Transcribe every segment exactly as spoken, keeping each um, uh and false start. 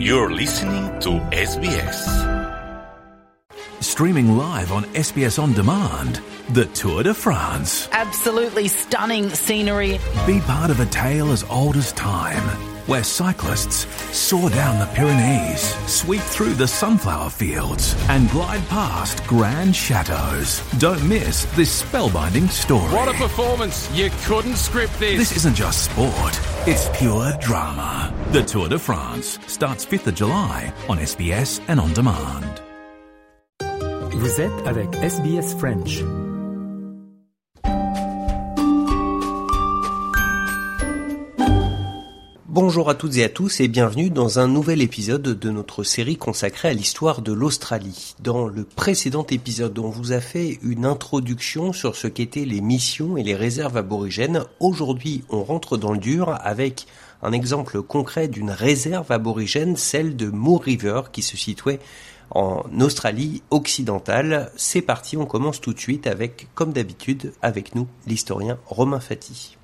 You're listening to S B S. Streaming live on S B S On Demand, the Tour de France. Absolutely stunning scenery. Be part of a tale as old as time, where cyclists soar down the Pyrenees, sweep through the sunflower fields, and glide past grand chateaux. Don't miss this spellbinding story. What a performance! You couldn't script this. This isn't just sport, it's pure drama. The Tour de France starts fifth of July on S B S and On Demand. Vous êtes avec S B S French. Bonjour à toutes et à tous et bienvenue dans un nouvel épisode de notre série consacrée à l'histoire de l'Australie. Dans le précédent épisode, on vous a fait une introduction sur ce qu'étaient les missions et les réserves aborigènes. Aujourd'hui, on rentre dans le dur avec un exemple concret d'une réserve aborigène, celle de Moore River, qui se situait en Australie occidentale. C'est parti, on commence tout de suite avec, comme d'habitude, avec nous, l'historien Romain Fati.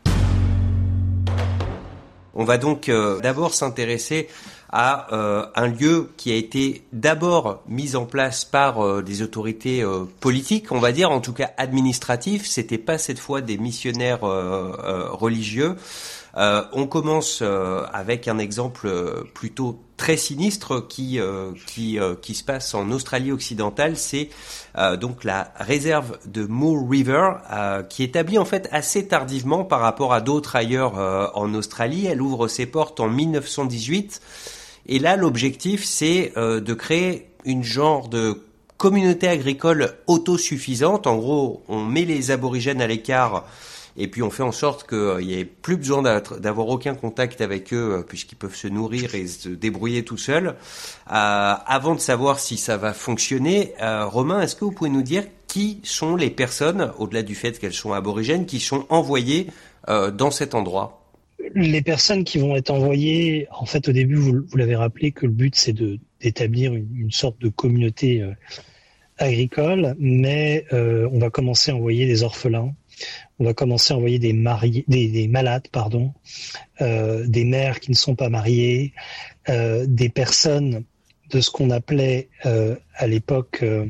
On va donc euh, d'abord s'intéresser à euh, un lieu qui a été d'abord mis en place par euh, des autorités euh, politiques, on va dire, en tout cas administratives. C'était pas cette fois des missionnaires euh, euh, religieux. Euh, on commence euh, avec un exemple euh, plutôt très sinistre qui euh, qui euh, qui se passe en Australie occidentale. C'est euh, donc la réserve de Moore River, euh, qui est établie en fait assez tardivement par rapport à d'autres ailleurs euh, en Australie. Elle ouvre ses portes en mille neuf cent dix-huit, et là l'objectif c'est euh, de créer une genre de communauté agricole autosuffisante. En gros, on met les aborigènes à l'écart. Et puis on fait en sorte qu'il n'y ait plus besoin d'avoir aucun contact avec eux, puisqu'ils peuvent se nourrir et se débrouiller tout seuls. Euh, avant de savoir si ça va fonctionner, euh, Romain, est-ce que vous pouvez nous dire qui sont les personnes, au-delà du fait qu'elles sont aborigènes, qui sont envoyées euh, dans cet endroit ? Les personnes qui vont être envoyées, en fait au début vous, vous l'avez rappelé que le but c'est de, d'établir une, une sorte de communauté euh, agricole, mais euh, on va commencer à envoyer des orphelins. On va commencer à envoyer des mariés, des, des malades, pardon, euh, des mères qui ne sont pas mariées, euh, des personnes de ce qu'on appelait euh, à l'époque euh,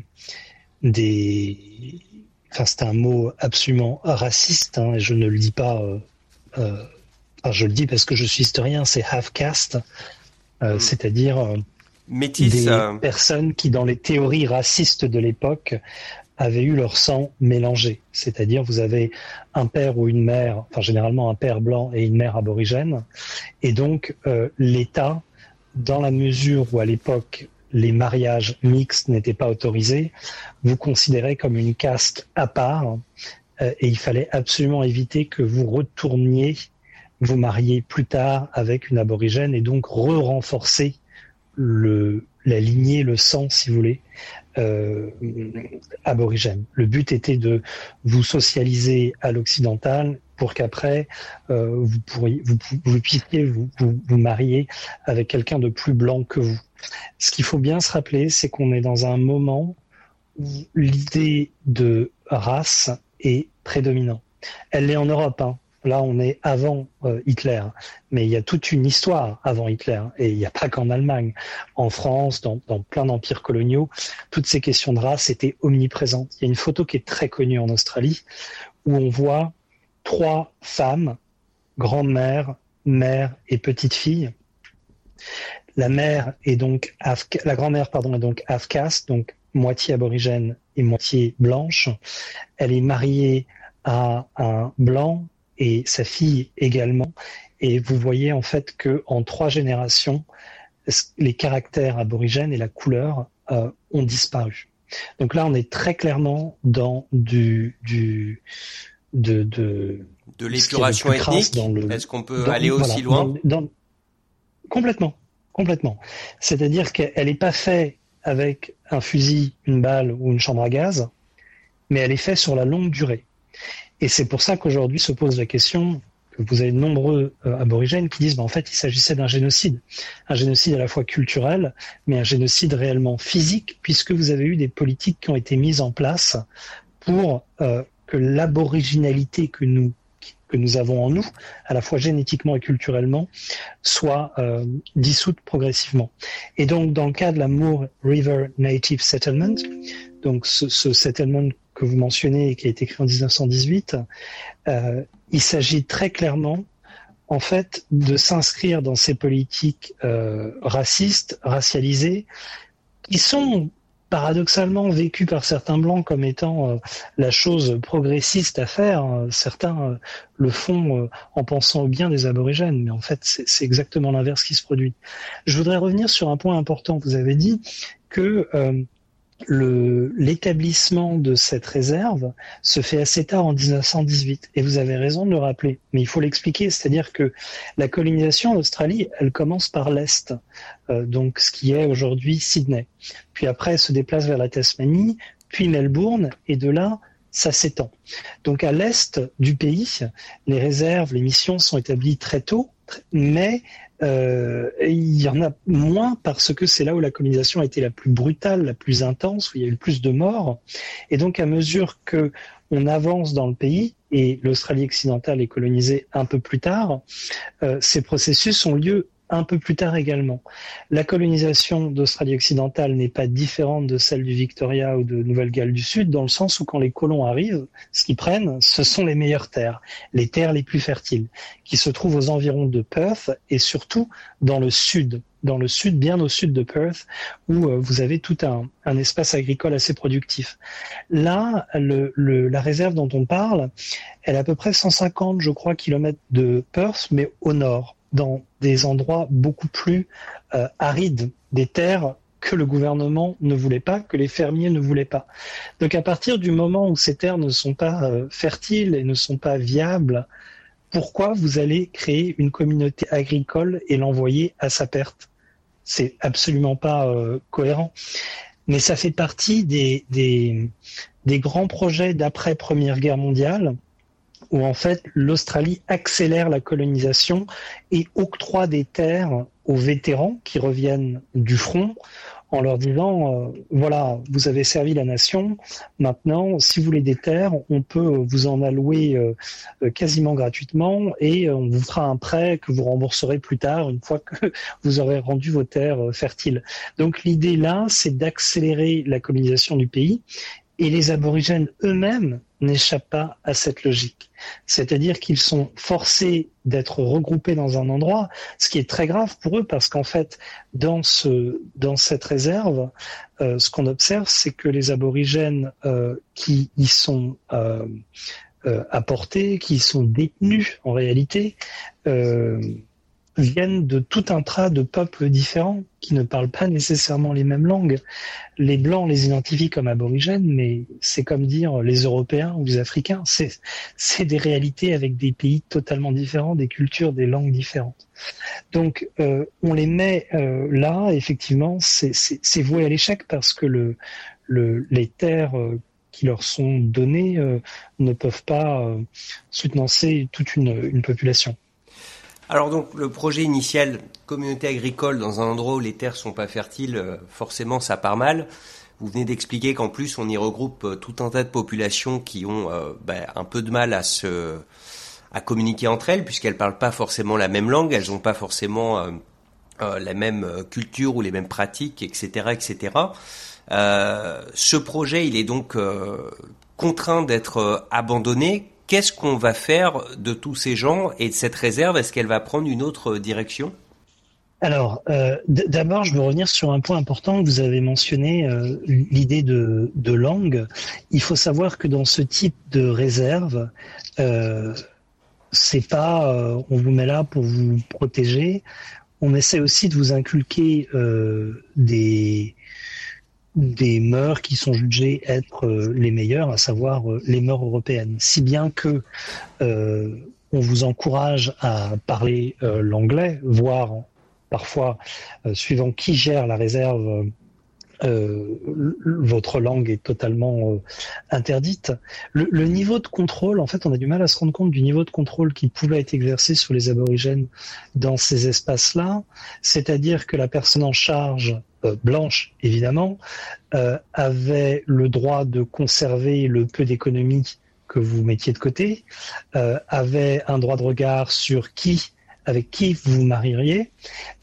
des, enfin c'est un mot absolument raciste, hein, et je ne le dis pas, euh, euh, enfin je le dis parce que je suis historien, c'est half caste, euh, mmh. c'est-à-dire euh, Métis, des euh... personnes qui dans les théories racistes de l'époque avaient eu leur sang mélangé. C'est-à-dire, vous avez un père ou une mère, enfin généralement un père blanc et une mère aborigène, et donc euh, l'État, dans la mesure où à l'époque les mariages mixtes n'étaient pas autorisés, vous considérait comme une caste à part, euh, et il fallait absolument éviter que vous retourniez vous marier plus tard avec une aborigène, et donc re-renforcer le, la lignée, le sang, si vous voulez, Euh, aborigène. Le but était de vous socialiser à l'occidental pour qu'après euh, vous pourriez, vous, vous puissiez vous, vous, vous marier avec quelqu'un de plus blanc que vous. Ce qu'il faut bien se rappeler, c'est qu'on est dans un moment où l'idée de race est prédominante. Elle l'est en Europe, hein. Là, on est avant euh, Hitler, mais il y a toute une histoire avant Hitler, et il n'y a pas qu'en Allemagne. En France, dans, dans plein d'empires coloniaux, toutes ces questions de race étaient omniprésentes. Il y a une photo qui est très connue en Australie, où on voit trois femmes, grand-mère, mère et petite-fille. La mère est donc, la grand-mère pardon est donc half caste, donc moitié aborigène et moitié blanche. Elle est mariée à un blanc, et sa fille également, et vous voyez en fait que en trois générations, les caractères aborigènes et la couleur euh, ont disparu. Donc là, on est très clairement dans du du de de, de l'épuration ethnique. Le, Est-ce qu'on peut dans, aller aussi voilà, loin dans, dans, Complètement, complètement. C'est-à-dire qu'elle n'est pas faite avec un fusil, une balle ou une chambre à gaz, mais elle est faite sur la longue durée. Et c'est pour ça qu'aujourd'hui se pose la question, que vous avez de nombreux euh, aborigènes qui disent bah, en fait il s'agissait d'un génocide. Un génocide à la fois culturel, mais un génocide réellement physique, puisque vous avez eu des politiques qui ont été mises en place pour euh, que l'aboriginalité que nous que nous avons en nous, à la fois génétiquement et culturellement, soit euh, dissoute progressivement. Et donc, dans le cas de la Moore River Native Settlement, donc ce, ce settlement que vous mentionnez et qui a été créé en dix-neuf cent dix-huit, euh, il s'agit très clairement, en fait, de s'inscrire dans ces politiques euh, racistes, racialisées, qui sont paradoxalement vécues par certains Blancs comme étant euh, la chose progressiste à faire. Certains euh, le font euh, en pensant au bien des aborigènes, mais en fait, c'est, c'est exactement l'inverse qui se produit. Je voudrais revenir sur un point important. Vous avez dit que euh, Le, l'établissement de cette réserve se fait assez tard en dix-neuf cent dix-huit, et vous avez raison de le rappeler, mais il faut l'expliquer, c'est-à-dire que la colonisation en Australie, elle commence par l'Est, euh, donc ce qui est aujourd'hui Sydney, puis après elle se déplace vers la Tasmanie, puis Melbourne, et de là, ça s'étend. Donc à l'Est du pays, les réserves, les missions sont établies très tôt, mais Euh, il y en a moins parce que c'est là où la colonisation a été la plus brutale, la plus intense, où il y a eu le plus de morts. Et donc, à mesure que on avance dans le pays, et l'Australie occidentale est colonisée un peu plus tard, euh, ces processus ont lieu un peu plus tard également. La colonisation d'Australie occidentale n'est pas différente de celle du Victoria ou de Nouvelle-Galles du Sud, dans le sens où quand les colons arrivent, ce qu'ils prennent, ce sont les meilleures terres, les terres les plus fertiles, qui se trouvent aux environs de Perth et surtout dans le sud, dans le sud, bien au sud de Perth, où euh, vous avez tout un, un espace agricole assez productif. Là, le, le, la réserve dont on parle, elle est à peu près cent cinquante, je crois, kilomètres de Perth, mais au nord, dans des endroits beaucoup plus euh, arides, des terres que le gouvernement ne voulait pas, que les fermiers ne voulaient pas. Donc à partir du moment où ces terres ne sont pas euh, fertiles et ne sont pas viables, pourquoi vous allez créer une communauté agricole et l'envoyer à sa perte ? C'est absolument pas euh, cohérent. Mais ça fait partie des, des, des grands projets d'après Première Guerre mondiale, où en fait l'Australie accélère la colonisation et octroie des terres aux vétérans qui reviennent du front en leur disant euh, voilà, vous avez servi la nation, maintenant si vous voulez des terres, on peut vous en allouer euh, quasiment gratuitement et on vous fera un prêt que vous rembourserez plus tard une fois que vous aurez rendu vos terres euh, fertiles. Donc l'idée là, c'est d'accélérer la colonisation du pays. Et les aborigènes eux-mêmes n'échappent pas à cette logique. C'est-à-dire qu'ils sont forcés d'être regroupés dans un endroit, ce qui est très grave pour eux parce qu'en fait, dans ce, dans cette réserve, euh, ce qu'on observe, c'est que les aborigènes euh, qui y sont euh, euh, apportés, qui y sont détenus en réalité, euh, viennent de tout un tas de peuples différents qui ne parlent pas nécessairement les mêmes langues. Les Blancs les identifient comme aborigènes, mais c'est comme dire les Européens ou les Africains. C'est, c'est des réalités avec des pays totalement différents, des cultures, des langues différentes. Donc, euh, on les met euh, là, effectivement, c'est, c'est, c'est voué à l'échec parce que le, le, les terres euh, qui leur sont données euh, ne peuvent pas euh, soutenancer toute une, une population. Alors donc le projet initial, communauté agricole dans un endroit où les terres sont pas fertiles, forcément ça part mal. Vous venez d'expliquer qu'en plus on y regroupe tout un tas de populations qui ont euh, ben, un peu de mal à se à communiquer entre elles puisqu'elles parlent pas forcément la même langue, elles ont pas forcément euh, euh, la même culture ou les mêmes pratiques, et cetera, et cetera. Euh, ce projet, il est donc euh, contraint d'être euh, abandonné. Qu'est-ce qu'on va faire de tous ces gens et de cette réserve ? Est-ce qu'elle va prendre une autre direction ? Alors, euh, d- d'abord, je veux revenir sur un point important que vous avez mentionné, euh, l'idée de, de langue. Il faut savoir que dans ce type de réserve, euh, c'est pas euh, on vous met là pour vous protéger. On essaie aussi de vous inculquer euh, des des mœurs qui sont jugées être euh, les meilleures, à savoir euh, les mœurs européennes. Si bien que euh, on vous encourage à parler euh, l'anglais, voire parfois, euh, suivant qui gère la réserve, euh, votre langue est totalement euh, interdite. Le, le niveau de contrôle, en fait, on a du mal à se rendre compte du niveau de contrôle qui pouvait être exercé sur les aborigènes dans ces espaces-là, c'est-à-dire que la personne en charge, euh, blanche évidemment, euh, avait le droit de conserver le peu d'économie que vous mettiez de côté, euh, avait un droit de regard sur qui, avec qui vous vous marieriez,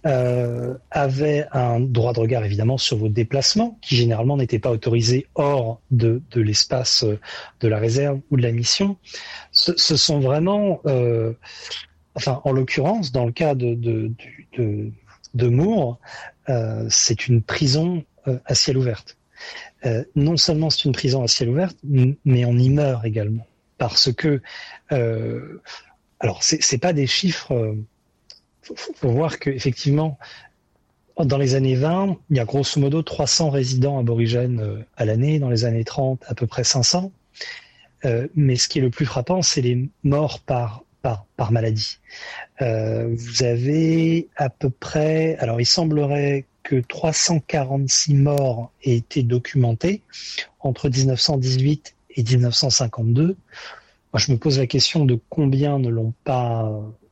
euh, avait un droit de regard évidemment sur vos déplacements, qui généralement n'étaient pas autorisés hors de, de l'espace de la réserve ou de la mission. Ce, ce sont vraiment, euh, enfin en l'occurrence, dans le cas de, de, de, de, de Moore, euh, c'est une prison euh, à ciel ouvert. Euh, non seulement c'est une prison à ciel ouvert, mais on y meurt également. Parce que... Euh, Alors, c'est, c'est pas des chiffres. Euh, faut, faut voir que effectivement, dans les années vingt, il y a grosso modo trois cents résidents aborigènes euh, à l'année. Dans les années trente, à peu près cinq cents. Euh, mais ce qui est le plus frappant, c'est les morts par par par maladie. Euh, vous avez à peu près. Alors, il semblerait que trois cent quarante-six morts aient été documentés entre dix-neuf cent dix-huit et dix-neuf cent cinquante-deux. Moi, je me pose la question de combien ne l'ont pas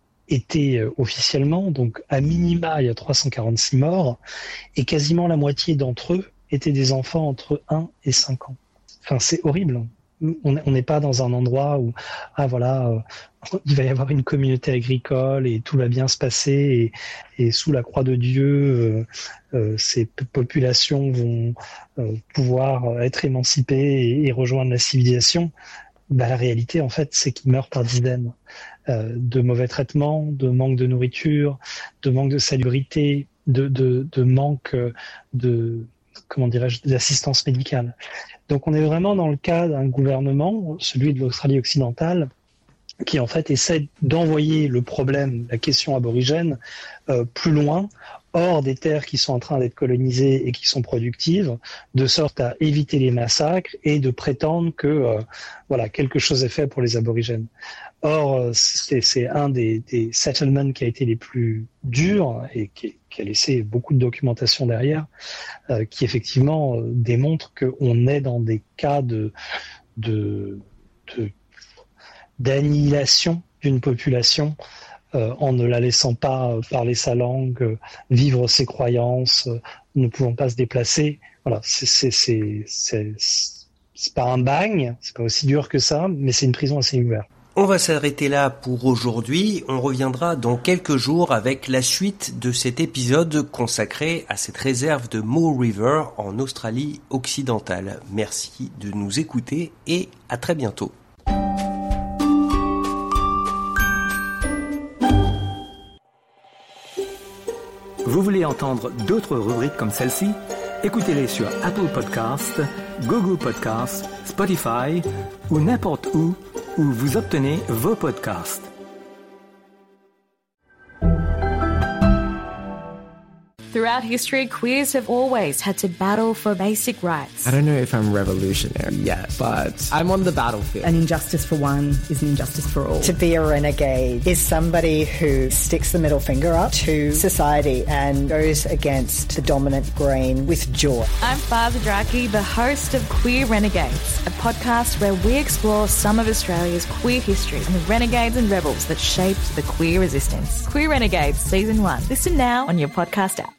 été officiellement. Donc, à minima, il y a trois cent quarante-six morts et quasiment la moitié d'entre eux étaient des enfants entre un et cinq ans. Enfin, c'est horrible. On n'est pas dans un endroit où, ah voilà, euh, il va y avoir une communauté agricole et tout va bien se passer et, et sous la croix de Dieu, euh, euh, ces p- populations vont euh, pouvoir être émancipées et, et rejoindre la civilisation. Bah, la réalité, en fait, c'est qu'ils meurent par dizaines euh, de mauvais traitements, de manque de nourriture, de manque de salubrité, de, de, de manque de, comment dirais-je, d'assistance médicale. Donc, on est vraiment dans le cas d'un gouvernement, celui de l'Australie occidentale, qui en fait essaie d'envoyer le problème, la question aborigène, euh, plus loin, hors des terres qui sont en train d'être colonisées et qui sont productives, de sorte à éviter les massacres et de prétendre que euh, voilà, quelque chose est fait pour les aborigènes. Or, c'est, c'est un des, des settlements qui a été les plus durs et qui, qui a laissé beaucoup de documentation derrière, euh, qui effectivement euh, démontre qu'on est dans des cas de, de, de d'annihilation d'une population euh, en ne la laissant pas parler sa langue, euh, vivre ses croyances, euh, ne pouvant pas se déplacer. Voilà, c'est c'est c'est c'est c'est pas un bagne, c'est pas aussi dur que ça, mais c'est une prison assez ouverte. On va s'arrêter là pour aujourd'hui. On reviendra dans quelques jours avec la suite de cet épisode consacré à cette réserve de Moore River en Australie occidentale. Merci de nous écouter et à très bientôt. Vous voulez entendre d'autres rubriques comme celle-ci? Écoutez-les sur Apple Podcasts, Google Podcasts, Spotify ou n'importe où où vous obtenez vos podcasts. Throughout history, queers have always had to battle for basic rights. I don't know if I'm revolutionary yet, but I'm on the battlefield. An injustice for one is an injustice for all. To be a renegade is somebody who sticks the middle finger up to society and goes against the dominant grain with joy. I'm Father Draki, the host of Queer Renegades, a podcast where we explore some of Australia's queer history and the renegades and rebels that shaped the queer resistance. Queer Renegades Season one. Listen now on your podcast app.